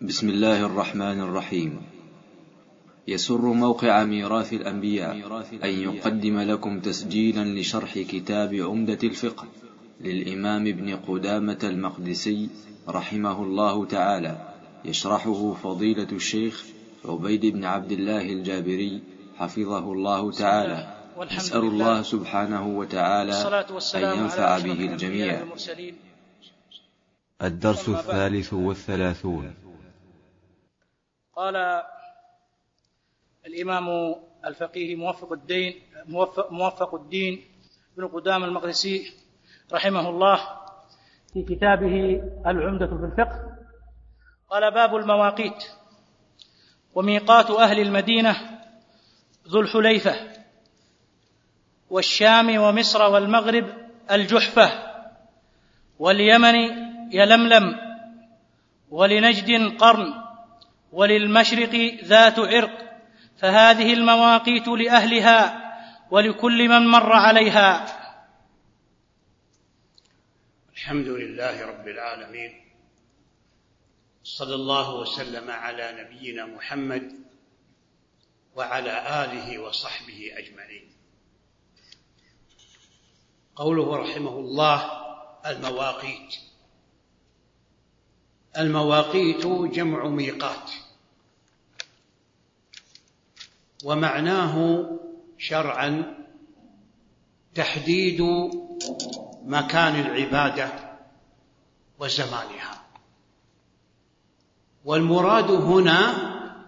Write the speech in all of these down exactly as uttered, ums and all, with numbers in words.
بسم الله الرحمن الرحيم. يسر موقع ميراث الأنبياء أن يقدم لكم تسجيلا لشرح كتاب عمدة الفقه للإمام ابن قدامة المقدسي رحمه الله تعالى، يشرحه فضيلة الشيخ عبيد بن عبد الله الجابري حفظه الله تعالى. نسأل الله سبحانه وتعالى أن ينفع به الجميع. الدرس الثالث والثلاثون. قال الإمام الفقيه موفق الدين موفق, موفق الدين ابن قدامة المقدسي رحمه الله في كتابه العمدة في الفقه، قال: باب المواقيت. وميقات أهل المدينة ذو الحليفة، والشام ومصر والمغرب الجحفة، واليمن يلملم، ولنجد قرن، وللمشرق ذات عرق، فهذه المواقيت لأهلها ولكل من مر عليها. الحمد لله رب العالمين، صلى الله وسلم على نبينا محمد وعلى آله وصحبه أجمعين. قوله رحمه الله: المواقيت. المواقيت جمع ميقات، ومعناه شرعا تحديد مكان العبادة وزمانها، والمراد هنا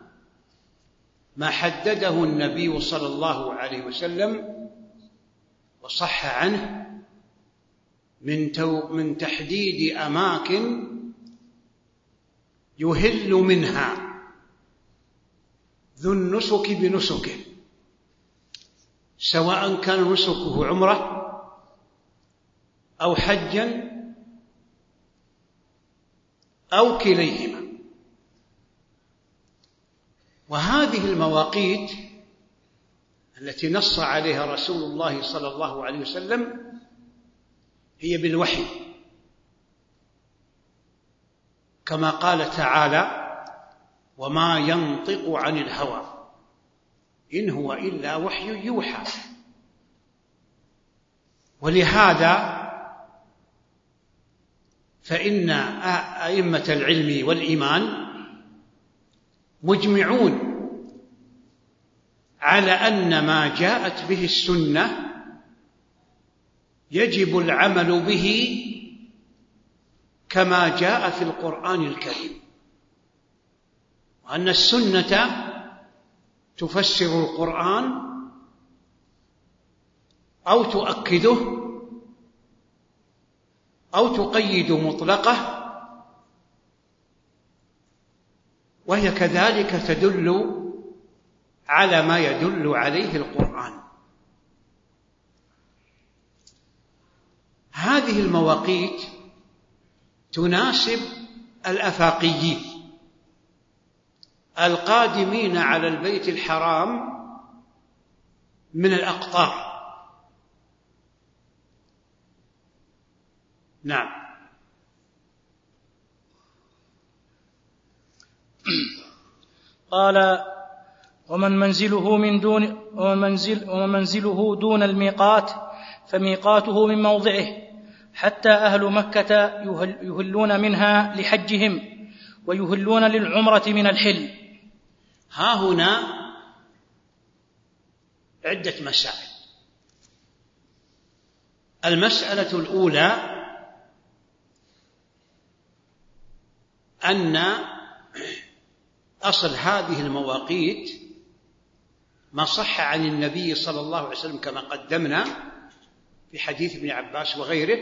ما حدده النبي صلى الله عليه وسلم وصح عنه من من تحديد أماكن يهل منها ذو النسك بنسكه، سواء كان نسكه عمرة أو حجا أو كليهما. وهذه المواقيت التي نص عليها رسول الله صلى الله عليه وسلم هي بالوحي، كما قال تعالى: وما ينطق عن الهوى إن هو إلا وحي يوحى. ولهذا فإن أئمة العلم والإيمان مجمعون على أن ما جاءت به السنة يجب العمل به كما جاء في القرآن الكريم، وأن السنة تفسر القرآن أو تؤكده أو تقيد مطلقه، وهي كذلك تدل على ما يدل عليه القرآن. هذه المواقيت تناسب الأفاقيين القادمين على البيت الحرام من الأقطار. نعم. قال: ومن منزله من دون ومن منزل ومنزله دون الميقات فميقاته من موضعه، حتى أهل مكة يهلون منها لحجهم ويهلون للعمرة من الحل. ها هنا عدة مسائل. المسألة الأولى أن أصل هذه المواقيت ما صح عن النبي صلى الله عليه وسلم كما قدمنا في حديث ابن عباس وغيره،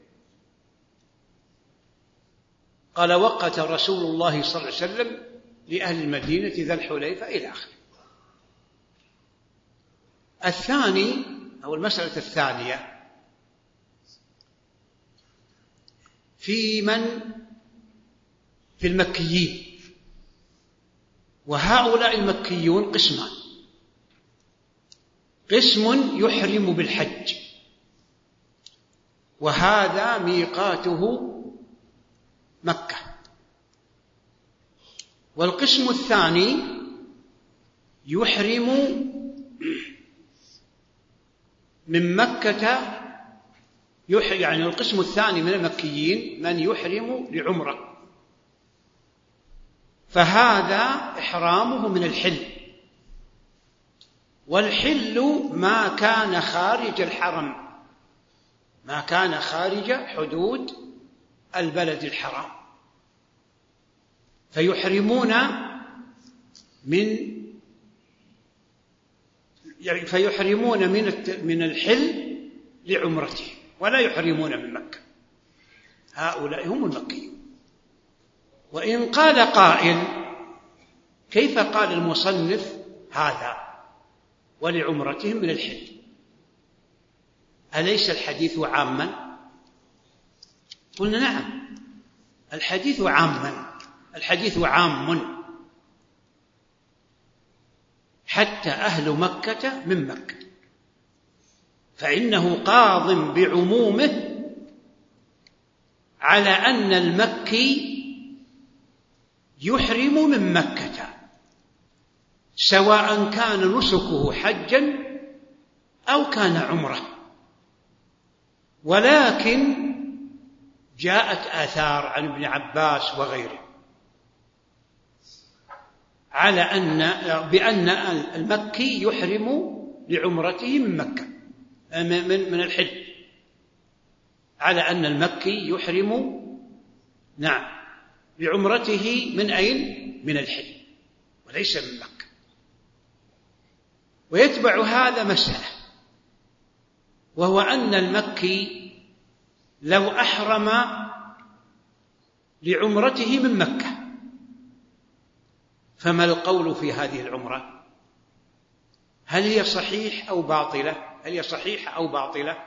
قال: وقت رسول الله صلى الله عليه وسلم لأهل المدينة ذا الحليفة إلى آخره. الثاني أو المسألة الثانية في من في المكيين، وهؤلاء المكيون قسمان: قسم يحرم بالحج وهذا ميقاته مكة، والقسم الثاني يحرم من مكة، يعني القسم الثاني من المكيين من يحرم لعمرة، فهذا إحرامه من الحل، والحل ما كان خارج الحرم، ما كان خارج حدود البلد الحرام، فيحرمون من يعني فيحرمون من من الحل لعمرته ولا يحرمون من مكة. هؤلاء هم المكيون. وإن قال قائل كيف قال المصنف هذا ولعمرتهم من الحل؟ أليس الحديث عاما؟ قلنا نعم، الحديث عاما، الحديث عام حتى أهل مكة من مكة، فإنه قاض بعمومه على أن المكي يحرم من مكة، سواء كان نسكه حجا أو كان عمره. ولكن جاءت آثار عن ابن عباس وغيره على أن بأن المكي يحرم لعمرته من مكة من من الحج، على أن المكي يحرم نعم لعمرته من أين؟ من الحج وليس من مكة. ويتبع هذا مسألة، وهو أن المكي لو أحرم لعمرته من مكة فما القول في هذه العمرة؟ هل هي صحيح أو باطلة؟ هل هي صحيحة أو باطلة؟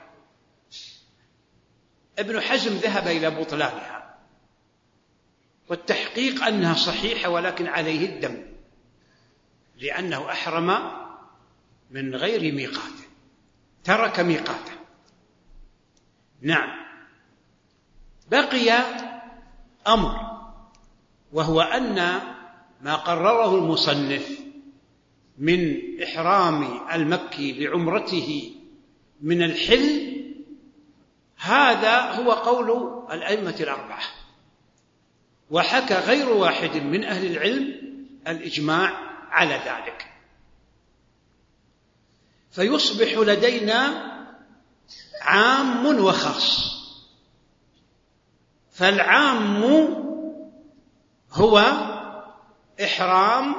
ابن حزم ذهب إلى بطلانها، والتحقيق أنها صحيحة ولكن عليه الدم، لأنه أحرم من غير ميقاته، ترك ميقاته. نعم. بقي أمر، وهو أن ما قرره المصنف من إحرام المكي لعمرته من الحل، هذا هو قول الأئمة الأربعة، وحكى غير واحد من أهل العلم الإجماع على ذلك. فيصبح لدينا عام وخاص. فالعام هو إحرام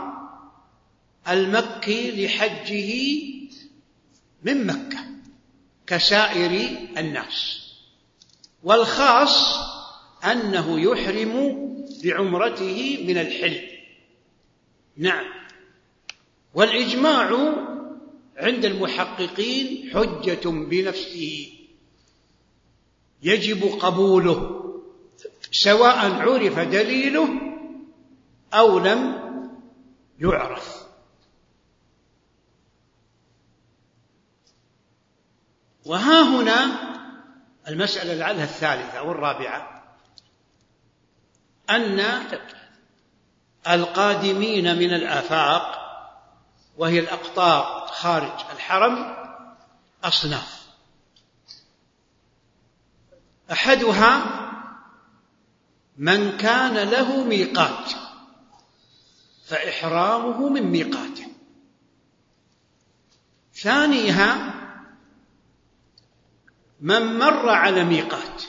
المكي لحجه من مكة كسائر الناس، والخاص أنه يحرم لعمرته من الحل. نعم. والإجماع عند المحققين حجة بنفسه يجب قبوله سواء عرف دليله أو لم يعرف. وها هنا المسألة لعلها الثالثة أو الرابعة، أن القادمين من الآفاق وهي الأقطار خارج الحرم أصناف. أحدها من كان له ميقات فإحرامه من ميقاته. ثانيها من مر على ميقات،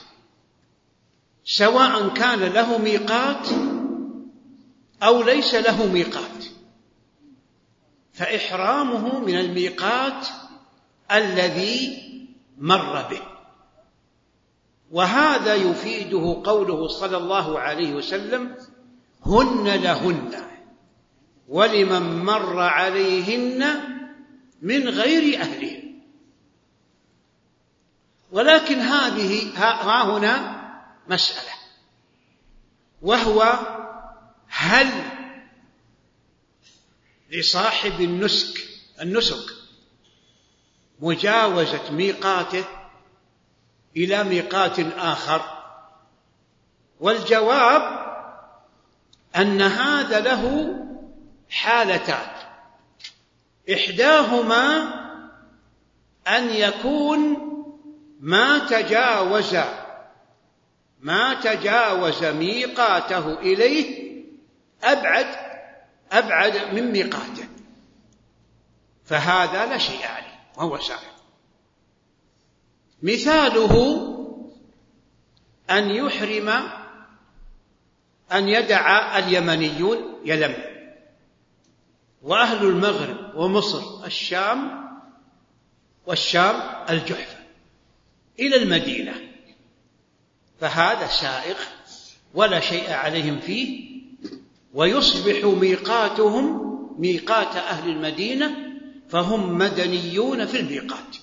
سواء كان له ميقات أو ليس له ميقات، فإحرامه من الميقات الذي مر به. وهذا يفيده قوله صلى الله عليه وسلم: هن لهن ولمن مر عليهن من غير أهلهن. ولكن هذه ها هنا مسألة، وهو هل لصاحب النسك النسك مجاوزة ميقاته إلى ميقات آخر؟ والجواب أن هذا له حالتان، إحداهما أن يكون ما تجاوز ما تجاوز ميقاته إليه أبعد أبعد من ميقاته، فهذا لا شيء عليه وهو سائر. مثاله أن يحرم أن يدع اليمنيون يلم، وأهل المغرب ومصر الشام والشام الجحفة إلى المدينة، فهذا سائغ ولا شيء عليهم فيه، ويصبح ميقاتهم ميقات أهل المدينة، فهم مدنيون في الميقات.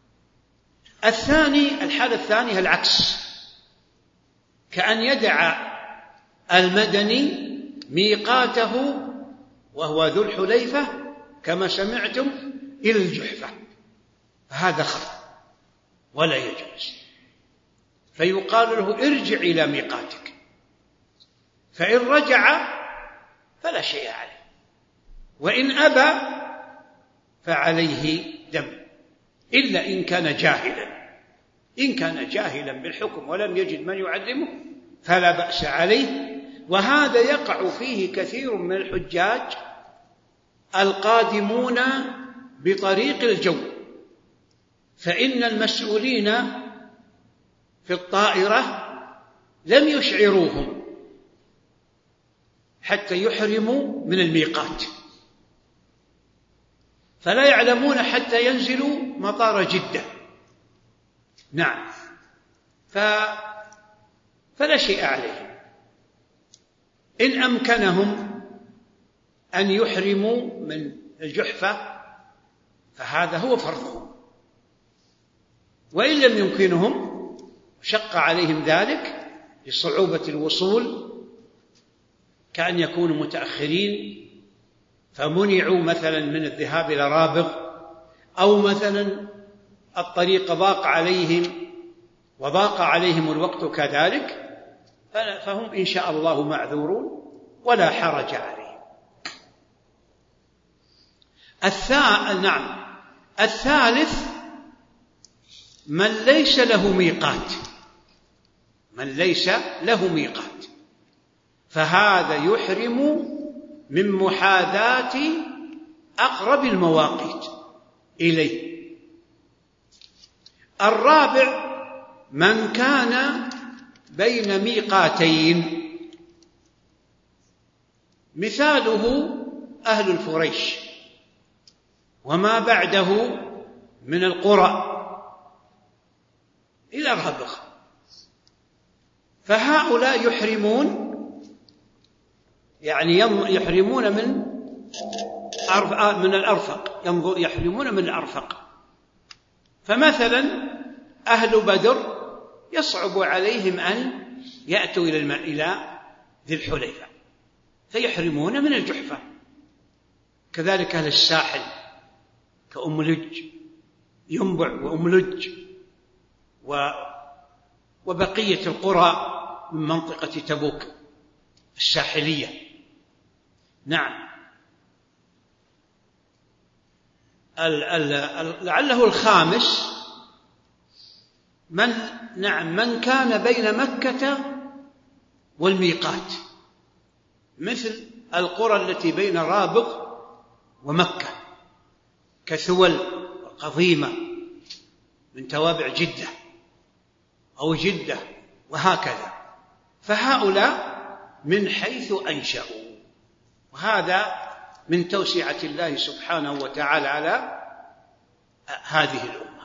الثاني الحالة الثانية العكس، كأن يدع المدني ميقاته وهو ذو الحليفة كما سمعتم إلى الجحفة، هذا خطأ ولا يجوز، فيقال له ارجع إلى ميقاتك، فإن رجع فلا شيء عليه، وإن أبى فعليه دم، إلا إن كان جاهلا. إن كان جاهلا بالحكم ولم يجد من يعلمه فلا بأس عليه، وهذا يقع فيه كثير من الحجاج القادمون بطريق الجو، فإن المسؤولين في الطائرة لم يشعروهم حتى يحرموا من الميقات، فلا يعلمون حتى ينزلوا مطار جدة. نعم، فلا شيء عليهم إن أمكنهم أن يحرموا من الجحفة، فهذا هو فرضهم، وإن لم يمكنهم شق عليهم ذلك لصعوبة الوصول، كأن يكونوا متأخرين فمنعوا مثلا من الذهاب إلى رابغ، أو مثلا الطريق ضاق عليهم وضاق عليهم الوقت كذلك، فهم إن شاء الله معذورون ولا حرج عليهم. الثالث نعم الثالث من ليس له ميقات من ليس له ميقات فهذا يحرم من محاذاة أقرب المواقيت إليه. الرابع من كان بين ميقاتين، مثاله أهل الفريش وما بعده من القرى إلى رابغ، فهؤلاء يحرمون يعني يحرمون من من الأرفق، يحرمون من الأرفق. فمثلا أهل بدر يصعب عليهم أن يأتوا إلى الماء إلى ذي الحليفة، فيحرمون من الجحفة. كذلك أهل الساحل كأم لج ينبع وأم لج وبقية القرى من منطقة تبوك الساحلية. نعم، لعله الخامس من نعم من كان بين مكة والميقات، مثل القرى التي بين رابغ ومكة كثول القضيمة من توابع جدة أو جدة وهكذا، فهؤلاء من حيث أنشأوا، وهذا من توسعة الله سبحانه وتعالى على هذه الأمة.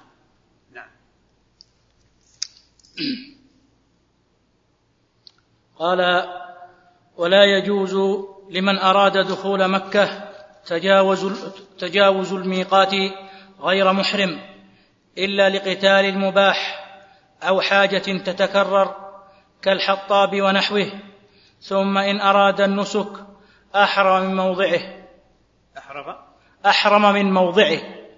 قال: ولا يجوز لمن أراد دخول مكة تجاوز, تجاوز الميقات غير محرم إلا لقتال المباح أو حاجة تتكرر كالحطاب ونحوه، ثم إن أراد النسك أحرم من موضعه أحرم من موضعه.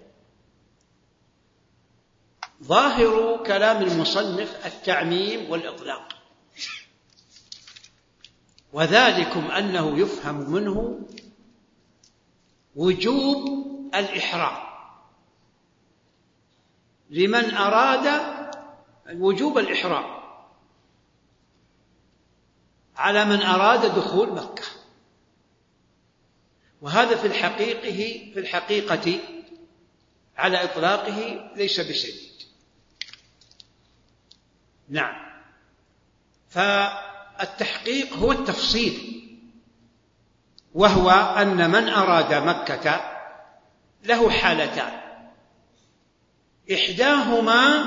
ظاهر كلام المصنف التعميم والإطلاق، وذلكم أنه يفهم منه وجوب الإحرام لمن أراد وجوب الإحرام على من أراد دخول مكة، وهذا في الحقيقة في الحقيقة على إطلاقه ليس بسديد. نعم، فالتحقيق هو التفصيل، وهو أن من أراد مكة له حالتان: إحداهما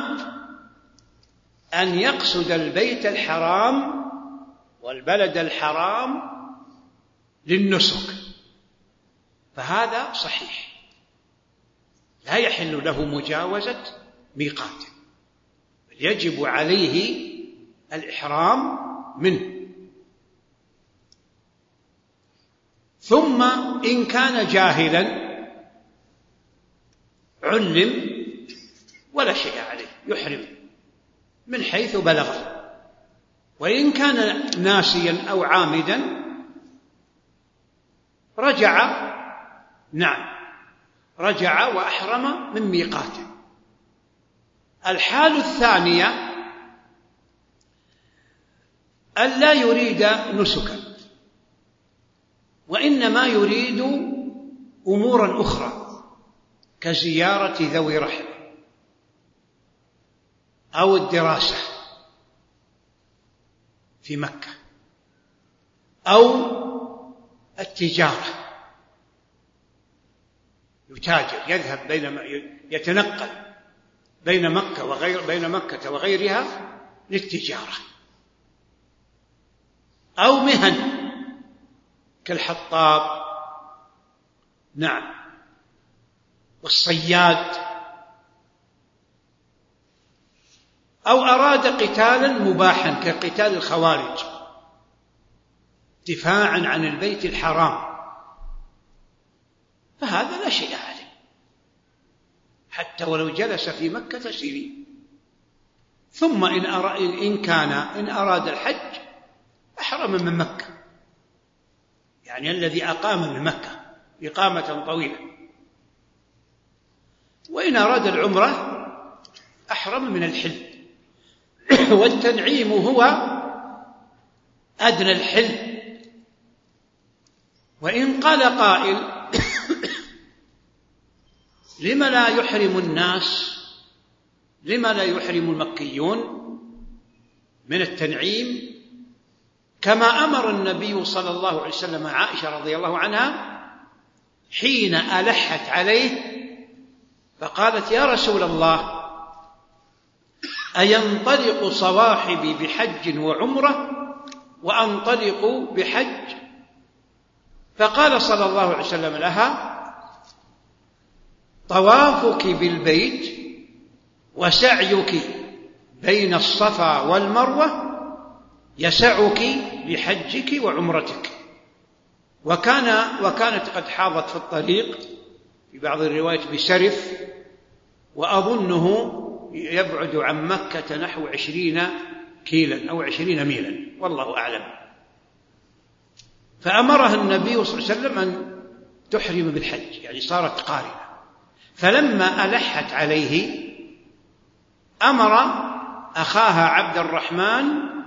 أن يقصد البيت الحرام والبلد الحرام للنسك، فهذا صحيح، لا يحل له مجاوزة ميقاته، يجب عليه الإحرام منه. ثم إن كان جاهلا علم ولا شيء عليه، يحرم من حيث بلغ. وإن كان ناسيا أو عامدا رجع، نعم رجع وأحرم من ميقاته. الحال الثانية أن لا يريد نسكا، وإنما يريد أمورا أخرى كزيارة ذوي رحم أو الدراسة في مكة أو التجارة، يتاجر، يذهب بين يتنقل بين مكة وغير بين مكة وغيرها للتجارة، أو مهن كالحطاب، نعم، والصياد، أو أراد قتالا مباحا كقتال الخوارج دفاعا عن البيت الحرام، فهذا لا شيء عليه حتى ولو جلس في مكة سنين. ثم إن, إن كان إن أراد الحج أحرم من مكة، يعني الذي أقام من مكة إقامة طويلة. وإن أراد العمرة أحرم من الحل، والتنعيم هو أدنى الحل. وإن قال قائل لم لا يحرم الناس، لم لا يحرم المكيون من التنعيم كما أمر النبي صلى الله عليه وسلم عائشة رضي الله عنها حين ألحت عليه فقالت: يا رسول الله، أينطلق صواحبي بحج وعمرة وأنطلق بحج؟ فقال صلى الله عليه وسلم لها: طوافك بالبيت وسعيك بين الصفا والمروة يسعك لحجك وعمرتك. وكان وكانت قد حاضت في الطريق في بعض الروايات بسرف، وأظنه يبعد عن مكة نحو عشرين كيلا أو عشرين ميلا، والله أعلم. فأمرها النبي صلى الله عليه وسلم أن تحرم بالحج، يعني صارت قارنة. فلما ألحت عليه أمر أخاها عبد الرحمن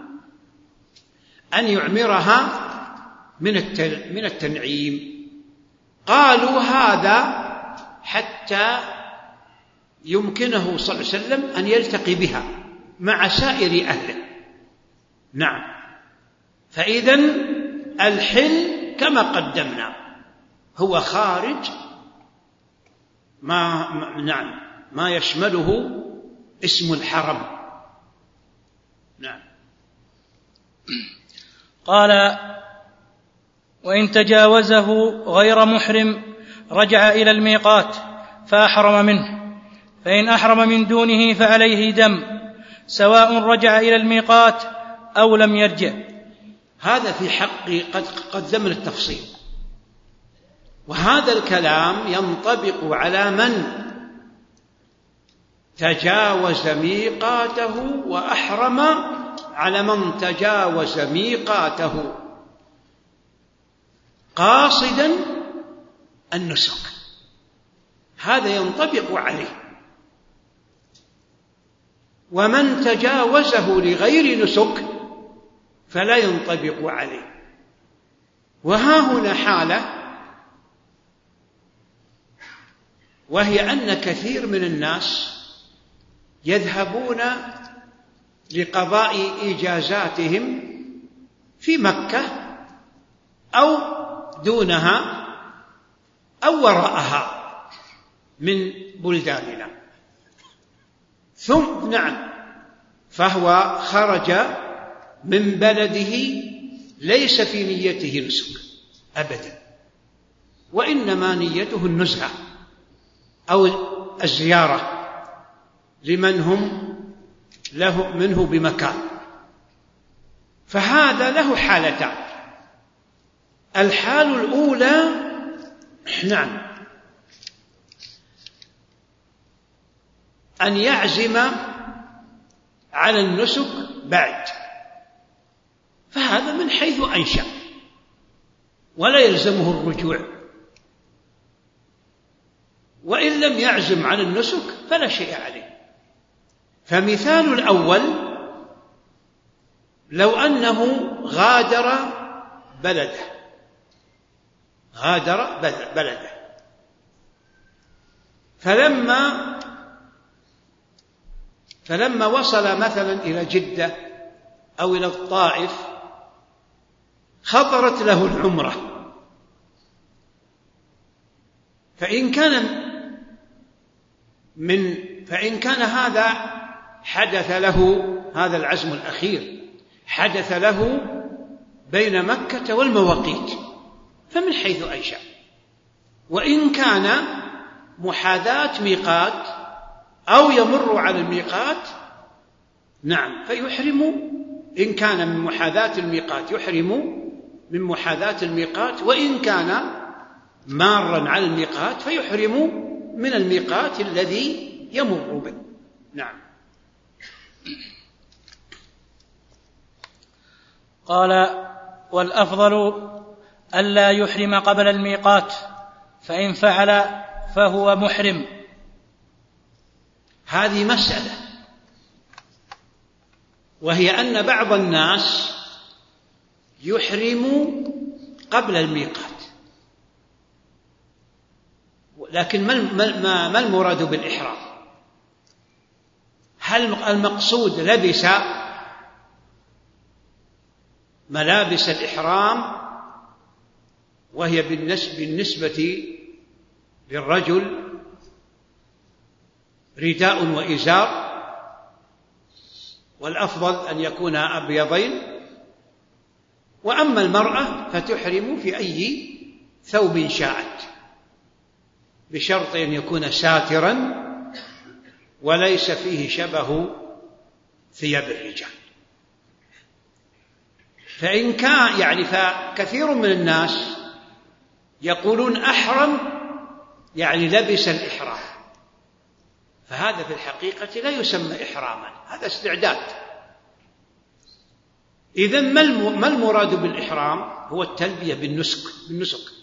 أن يعمرها من التنعيم. قالوا هذا حتى يمكنه صلى الله عليه وسلم أن يلتقي بها مع سائر أهله. نعم، فإذن الحل كما قدمنا هو خارج ما نعم ما يشمله اسم الحرم. نعم. قال: وإن تجاوزه غير محرم رجع إلى الميقات فأحرم منه، فإن أحرم من دونه فعليه دم، سواء رجع إلى الميقات أو لم يرجع. هذا في حق قد قدمنا التفصيل، وهذا الكلام ينطبق على من تجاوز ميقاته وأحرم على من تجاوز ميقاته قاصدا النسك، هذا ينطبق عليه. ومن تجاوزه لغير نسك فلا ينطبق عليه. وها هنا حالة، وهي أن كثير من الناس يذهبون لقضاء إجازاتهم في مكة أو دونها أو وراءها من بلداننا، ثم نعم فهو خرج من بلده ليس في نيته نسك أبدا، وإنما نيته النزهة أو الزيارة لمن هم له منه بمكان. فهذا له حالتان. الحال الأولى نعم أن يعزم على النسك بعد، فهذا من حيث أنشأ ولا يلزمه الرجوع، وإن لم يعزم على النسك فلا شيء عليه. فمثال الأول لو أنه غادر بلده غادر بلده فلما فلما وصل مثلا إلى جدة أو إلى الطائف خطرت له العمرة، فإن كان من فإن كان هذا حدث له هذا العزم الأخير حدث له بين مكة والمواقيت فمن حيث أنشأ. وإن كان محاذاة ميقات أو يمر على الميقات نعم فيحرم، إن كان من محاذاة الميقات يحرم من محاذاة الميقات، وإن كان مارا على الميقات فيحرم من الميقات الذي يمر به. نعم. قال: والأفضل ألا يحرم قبل الميقات، فإن فعل فهو محرم. هذه مسألة، وهي أن بعض الناس يحرم قبل الميقات، لكن ما المراد بالإحرام؟ هل المقصود لبس ملابس الإحرام وهي بالنسبة للرجل رداء وإزار، والأفضل أن يكون أبيضين، وأما المرأة فتحرم في أي ثوب شاءت بشرط أن يكون ساترا وليس فيه شبه ثياب الرجال. فإن كان يعني فكثير من الناس يقولون أحرم يعني لبس الإحرام، فهذا في الحقيقة لا يسمى إحراما، هذا استعداد. إذن ما المراد بالإحرام؟ هو التلبية بالنسك بالنسك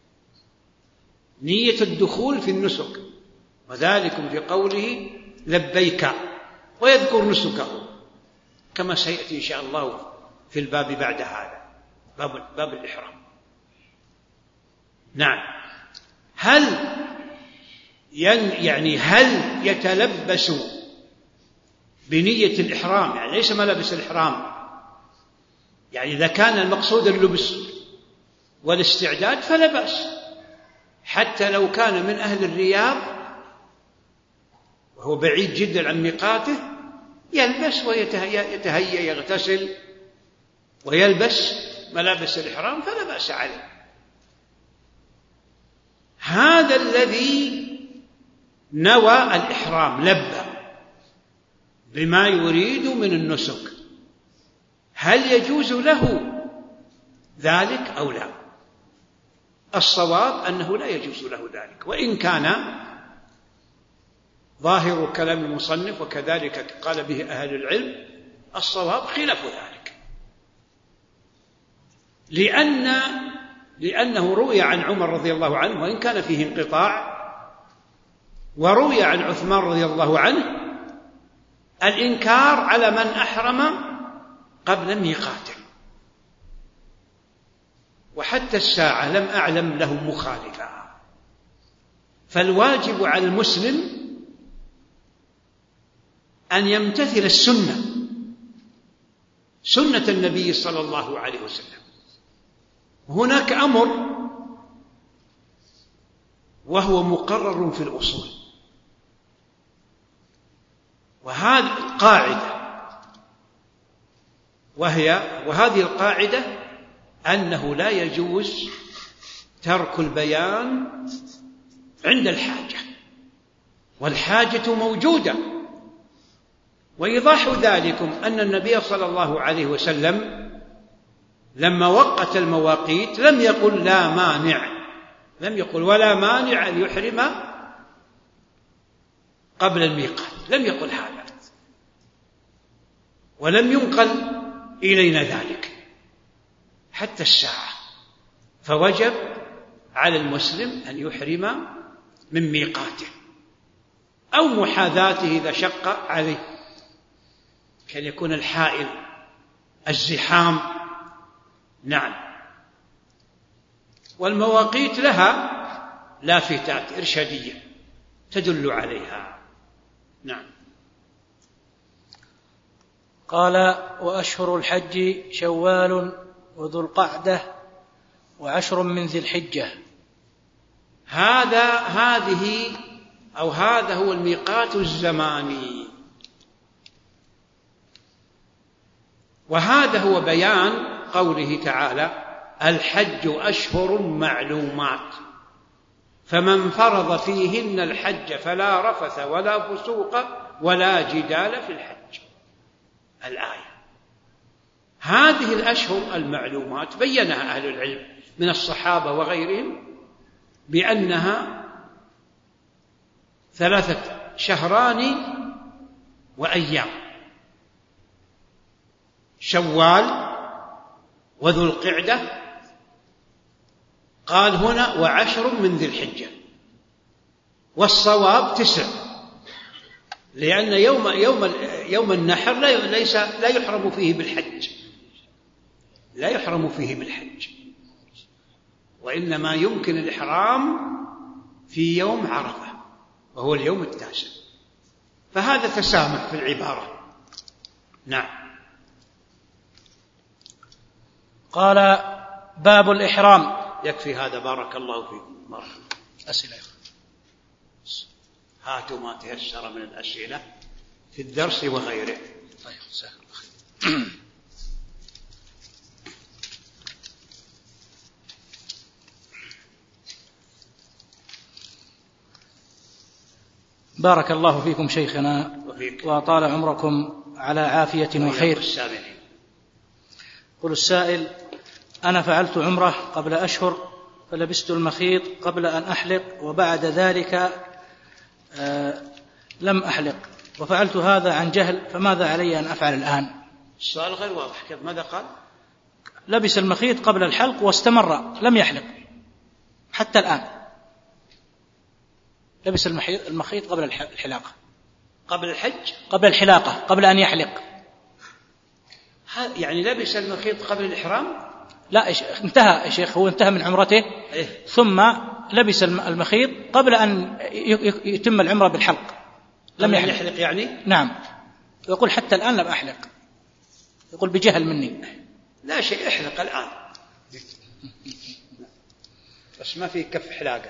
نية الدخول في النسك، وذلك في قوله لبيك، ويذكر نسكه كما سيأتي إن شاء الله في الباب بعد هذا، باب, باب الإحرام. نعم. هل يعني هل يتلبس بنية الإحرام؟ يعني ليس ملابس الإحرام، يعني إذا كان المقصود اللبس والاستعداد فلا بأس، حتى لو كان من أهل الرياض وهو بعيد جدا عن ميقاته يلبس ويتهيأ يغتسل ويلبس ملابس الإحرام فلا بأس عليه. هذا الذي نوى الإحرام لبى بما يريد من النسك، هل يجوز له ذلك أو لا؟ الصواب أنه لا يجوز له ذلك، وإن كان ظاهر كلام المصنف وكذلك قال به أهل العلم الصواب خلاف ذلك، لأن لأنه روي عن عمر رضي الله عنه وإن كان فيه انقطاع، وروي عن عثمان رضي الله عنه الإنكار على من أحرم قبل ميقاته، وحتى الساعة لم أعلم له مخالفا. فالواجب على المسلم أن يمتثل السنة، سنة النبي صلى الله عليه وسلم. هناك أمر وهو مقرر في الأصول، وهذه قاعدة، وهي وهذه القاعدة أنه لا يجوز ترك البيان عند الحاجة، والحاجة موجودة. وإيضاح ذلكم أن النبي صلى الله عليه وسلم لما وقت المواقيت لم يقل لا مانع، لم يقل ولا مانع أن يحرم قبل الميقات، لم يقل هذا، ولم ينقل إلينا ذلك حتى الساعة. فوجب على المسلم أن يحرم من ميقاته أو محاذاته إذا شق عليه، كان يكون الحائل الزحام. نعم. والمواقيت لها لافتات إرشادية تدل عليها. نعم. قال: وأشهر الحج شوال وذو القعدة وعشر من ذي الحجة. هذا هذه أو هذا هو الميقات الزماني، وهذا هو بيان قوله تعالى: الحج أشهر معلومات، فمن فرض فيهن الحج فلا رفث ولا فسوق ولا جدال في الحج. الآية. هذه الأشهر المعلومات بينها أهل العلم من الصحابة وغيرهم بأنها ثلاثة شهران وأيام: شوال وذو القعدة، قال هنا وعشر من ذي الحجة، والصواب تسع، لأن يوم يوم يوم النحر لا ليس لا يحرم فيه بالحج، لا يحرم فيه بالحج، وإنما يمكن الإحرام في يوم عرفة وهو اليوم التاسع، فهذا تسامح في العبارة. نعم. قال: باب الإحرام. يكفي هذا، بارك الله فيكم. بارك الله. أسئلة. هاتوا ما تيسر من الأسئلة في الدرس وغيره. طيب، سهل. بارك الله فيكم شيخنا وطال عمركم على عافية وخير. يقول السائل: أنا فعلت عمرة قبل أشهر فلبست المخيط قبل أن أحلق، وبعد ذلك آه لم أحلق، وفعلت هذا عن جهل، فماذا علي أن أفعل الآن؟ السؤال غير واضح. كيف؟ ماذا قال؟ لبس المخيط قبل الحلق واستمر لم يحلق حتى الآن. لبس المخيط قبل الحلاقة، قبل الحج، قبل الحلاقة، قبل أن يحلق. يعني لبس المخيط قبل الإحرام؟ لا، انتهى يا شيخ، هو انتهى من عمرته إيه؟ ثم لبس المخيط قبل أن يتم العمرة بالحلق، لم يحلق. يحلق يعني؟ نعم. يقول حتى الآن لم أحلق، يقول بجهل مني. لا شيء، احلق الآن، بس ما في كف حلاقة.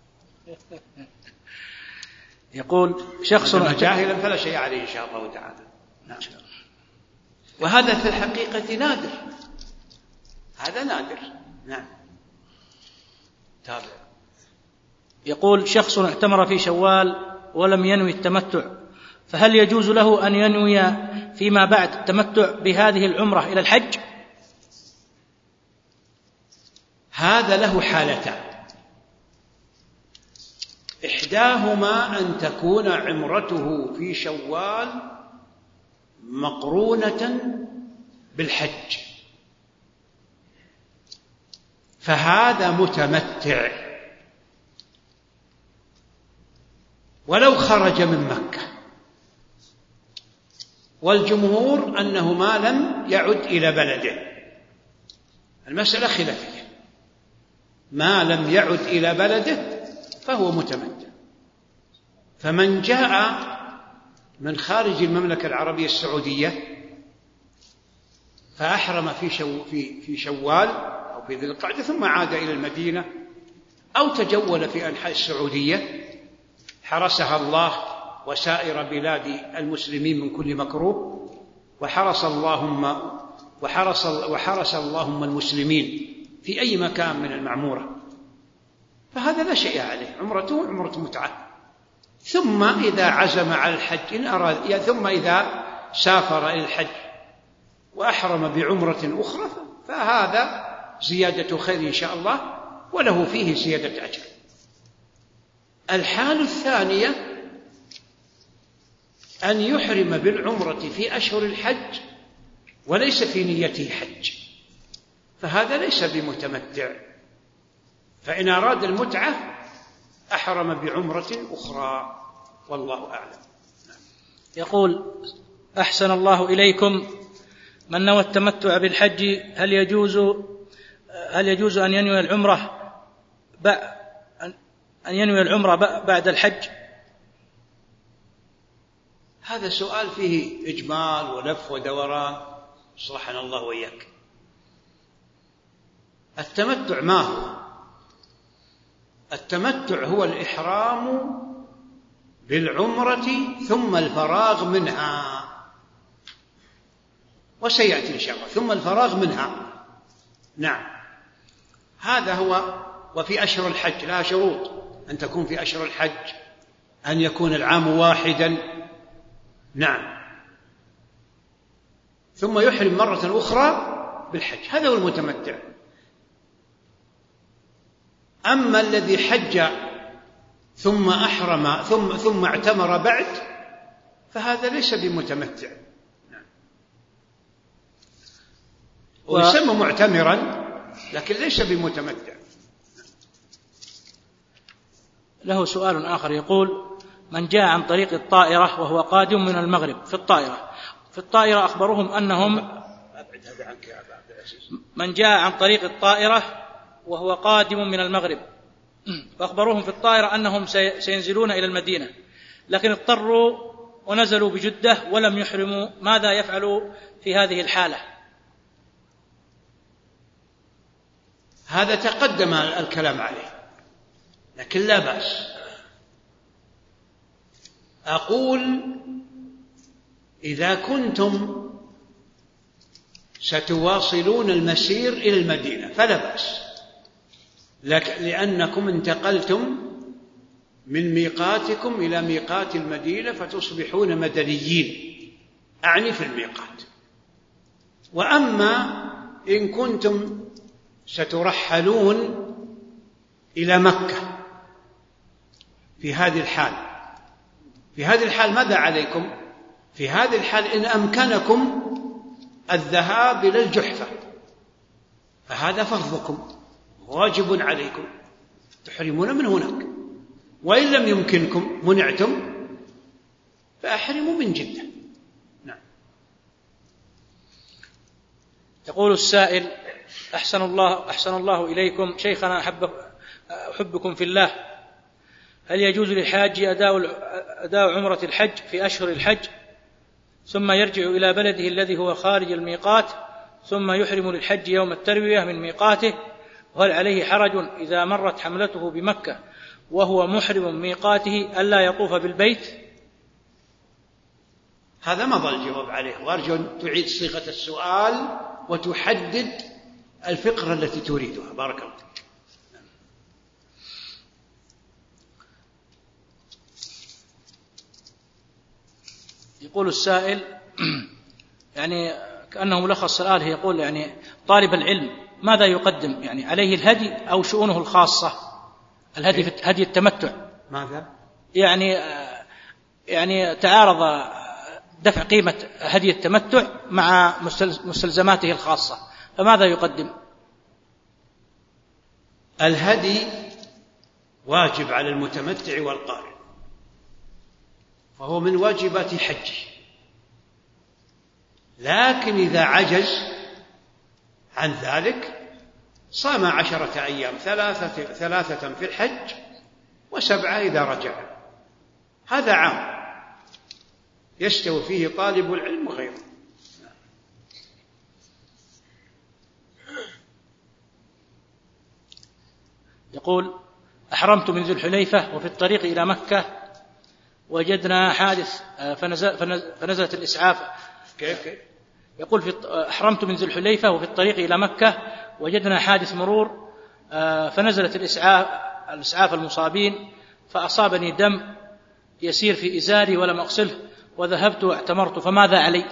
يقول شخص جاهلا فلا شيء عليه إن شاء الله تعالى. نعم. وهذا في الحقيقة نادر، هذا نادر. نعم. تابع. يقول شخص اعتمر في شوال ولم ينوي التمتع، فهل يجوز له أن ينوي فيما بعد التمتع بهذه العمرة إلى الحج؟ هذا له حالتان: إحداهما أن تكون عمرته في شوال مقرونة بالحج، فهذا متمتع ولو خرج من مكة، والجمهور أنه ما لم يعد إلى بلده. المسألة خلافية، ما لم يعد إلى بلده فهو متمتع. فمن جاء من خارج المملكة العربية السعودية فأحرم في شو في في شوال أو في ذي القعدة ثم عاد إلى المدينة أو تجول في أنحاء السعودية حرسها الله وسائر بلاد المسلمين من كل مكروه، وحرس اللهم وحرس وحرس اللهم المسلمين في أي مكان من المعمورة، فهذا لا شيء عليه، عمرته عمرة متعة. ثم إذا عزم على الحج إن أراد، ثم إذا سافر إلى الحج وأحرم بعمرة أخرى فهذا زيادة خير إن شاء الله، وله فيه زيادة أجر. الحال الثانية أن يحرم بالعمرة في أشهر الحج وليس في نيته حج، فهذا ليس بمتمتع، فإن أراد المتعة أحرم بعمرة أخرى، والله أعلم. يقول: أحسن الله إليكم، من نوى التمتع بالحج هل يجوز هل يجوز أن ينوي العمرة أن ينوي العمرة بعد الحج؟ هذا سؤال فيه إجمال ولف ودوران، صلحنا الله وإياك. التمتع ما هو؟ التمتع هو الإحرام بالعمرة ثم الفراغ منها، وسيأتي إن شاء الله، ثم الفراغ منها. نعم، هذا هو. وفي أشهر الحج لها شروط، أن تكون في أشهر الحج، أن يكون العام واحدا. نعم، ثم يحرم مرة أخرى بالحج، هذا هو المتمتع. أما الذي حج ثم أحرم ثم ثم اعتمر بعد فهذا ليس بمتمتع. نعم. ويسمى معتمرا لكن ليس بمتمتع. له سؤال آخر يقول: من جاء عن طريق الطائرة وهو قادم من المغرب في الطائرة في الطائرة أخبروهم أنهم من جاء عن طريق الطائرة وهو قادم من المغرب فأخبروهم في الطائرة أنهم سينزلون إلى المدينة، لكن اضطروا ونزلوا بجدة ولم يحرموا، ماذا يفعل في هذه الحالة؟ هذا تقدم الكلام عليه، لكن لا بأس. أقول: إذا كنتم ستواصلون المسير إلى المدينة فلا بأس، لأنكم انتقلتم من ميقاتكم إلى ميقات المدينة فتصبحون مدنيين، أعني في الميقات. وأما إن كنتم سترحلون إلى مكة في هذه الحال في هذه الحال ماذا عليكم؟ في هذه الحال إن أمكنكم الذهاب إلى الجحفة فهذا فرضكم، واجب عليكم، تحرمون من هناك. وإن لم يمكنكم، منعتم، فأحرموا من جدة. نعم. يقول السائل: أحسن الله أحسن الله إليكم، شيخنا أحب أحبكم في الله، هل يجوز للحاج أداء أداء عمرة الحج في أشهر الحج ثم يرجع إلى بلده الذي هو خارج الميقات ثم يحرم للحج يوم التروية من ميقاته؟ وهل عليه حرج إذا مرت حملته بمكة وهو محرم ميقاته ألا يطوف بالبيت؟ هذا مضى الجواب عليه، وأرجو أن تعيد صيغة السؤال وتحدد الفقرة التي تريدها. بارك الله. يقول السائل يعني كأنه ملخص السؤال، يقول يعني طالب العلم ماذا يقدم، يعني عليه الهدي أو شؤونه الخاصة؟ الهدي هدي التمتع ماذا؟ يعني يعني تعارض دفع قيمة هدي التمتع مع مستلزماته الخاصة، فماذا يقدم؟ الهدي واجب على المتمتع والقارن، فهو من واجبات حجه، لكن إذا عجز عن ذلك صام عشرة أيام، ثلاثة, ثلاثة في الحج وسبعة إذا رجع. هذا عام يستوي فيه طالب العلم وغيره. يقول: أحرمت من ذي الحليفة وفي الطريق إلى مكة وجدنا حادث فنزل فنزلت الإسعاف. كيف؟ يقول: في أحرمت من ذي الحليفة وفي الطريق إلى مكة وجدنا حادث مرور فنزلت الإسعاف الإسعاف المصابين، فأصابني دم يسير في إزاري ولم أغسله وذهبت واعتمرت، فماذا علي؟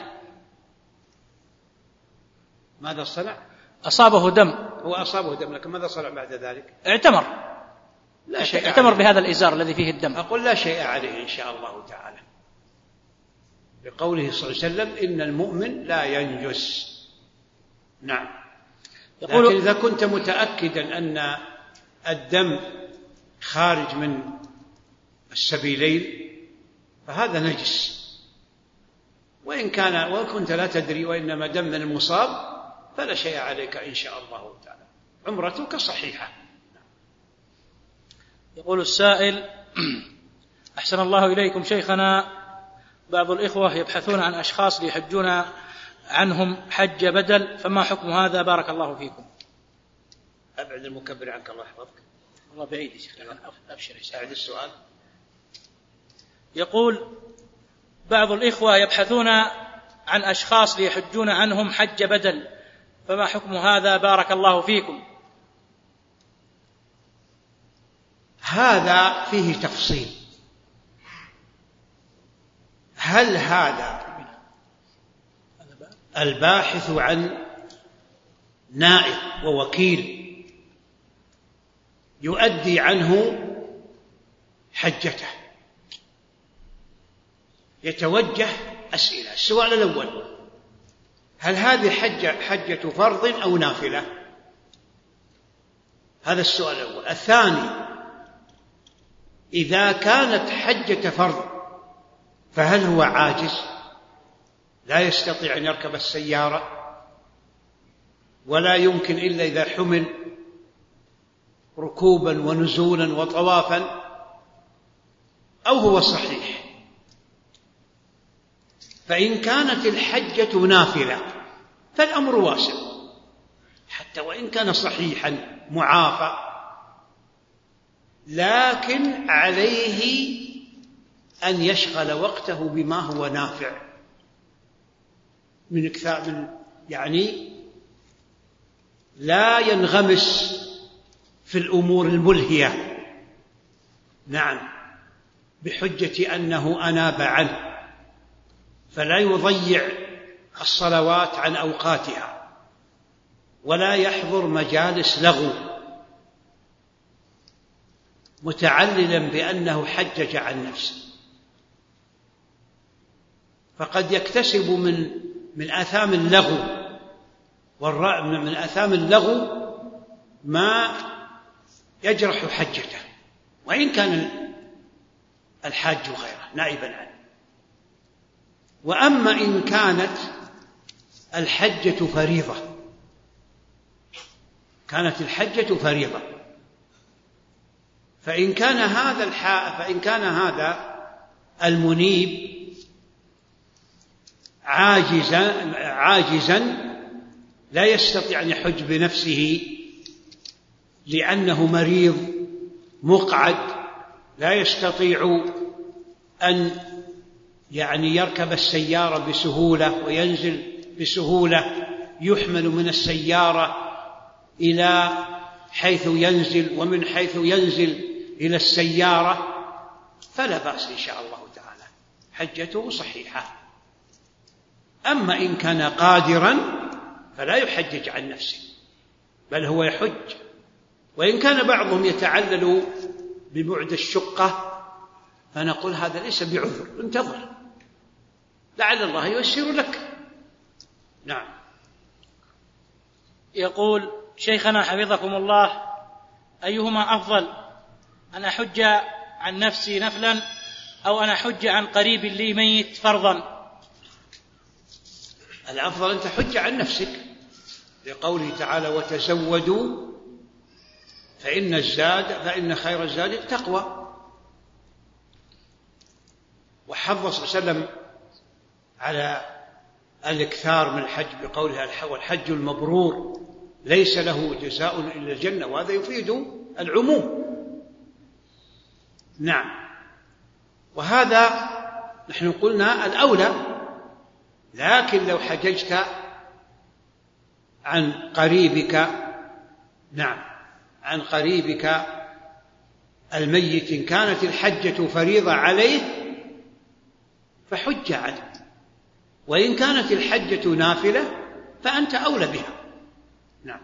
ماذا صنع؟ أصابه دم. هو أصابه دم، لكن ماذا صنع بعد ذلك؟ اعتمر. لا شيء اعتمر عليه. بهذا الإزار الذي فيه الدم. أقول لا شيء عليه إن شاء الله تعالى، بقوله صلى الله عليه وسلم: إن المؤمن لا ينجس. نعم. لكن إذا كنت متأكدا أن الدم خارج من السبيلين فهذا نجس، وإن كان وكنت لا تدري وإنما دم من المصاب فلا شيء عليك إن شاء الله تعالى، عمرتك صحيحة. يقول السائل: أحسن الله إليكم شيخنا، بعض الإخوة يبحثون عن أشخاص ليحجون عنهم حج بدل، فما حكم هذا؟ بارك الله فيكم. أبعد المكبر عنك الله يحفظك. الله بعيد يا شيخ. أبشر يا شيخ. أعد السؤال. يقول: بعض الإخوة يبحثون عن أشخاص ليحجون عنهم حج بدل، فما حكم هذا؟ بارك الله فيكم. هذا فيه تفصيل. هل هذا الباحث عن نائب ووكيل يؤدي عنه حجته؟ يتوجه أسئلة. السؤال الأول: هل هذه حجة حجة فرض أو نافلة؟ هذا السؤال الأول. الثاني: إذا كانت حجة فرض فهل هو عاجز لا يستطيع أن يركب السيارة ولا يمكن إلا إذا حمل ركوبا ونزولا وطوافا، أو هو صحيح؟ فإن كانت الحجة نافلة فالأمر واسع، حتى وإن كان صحيحا معافى، لكن عليه أن يشغل وقته بما هو نافع من إكثار من يعني لا ينغمس في الأمور الملهية. نعم، بحجة أنه أناب عنه، فلا يضيع الصلوات عن أوقاتها ولا يحضر مجالس لغو متعللا بأنه حجج عن نفسه، فقد يكتسب من من آثام اللغو من آثام اللغو ما يجرح حجته، وإن كان الحاج غيره نائبا عنه. وأما إن كانت الحجة فريضة كانت الحجة فريضة فإن كان هذا الحا فإن كان هذا المنيب عاجزا عاجزا لا يستطيع أن يحج بنفسه لأنه مريض مقعد لا يستطيع أن يعني يركب السيارة بسهولة وينزل بسهولة، يحمل من السيارة إلى حيث ينزل ومن حيث ينزل إلى السيارة، فلا بأس إن شاء الله تعالى، حجته صحيحة. أما إن كان قادرا فلا يحجج عن نفسه بل هو يحج. وإن كان بعضهم يتعلل ببعد الشقة فنقول هذا ليس بعذر، انتظر لعل الله ييسر لك. نعم. يقول: شيخنا حفظكم الله، أيهما أفضل، أن أحج عن نفسي نفلا أو أن أحج عن قريب لي ميت فرضا؟ الأفضل أن تحج عن نفسك لقوله تعالى وتزودوا فإن الزاد فإن خير الزاد التقوى. وحض صلى الله عليه وسلم على الإكثار من الحج بقولها والحج المبرور ليس له جزاء إلا الجنة، وهذا يفيد العموم. نعم، وهذا نحن قلنا الأولى. لكن لو حججت عن قريبك نعم عن قريبك الميت إن كانت الحجة فريضة عليه فحج عنه، وإن كانت الحجة نافلة فأنت أولى بها. نعم.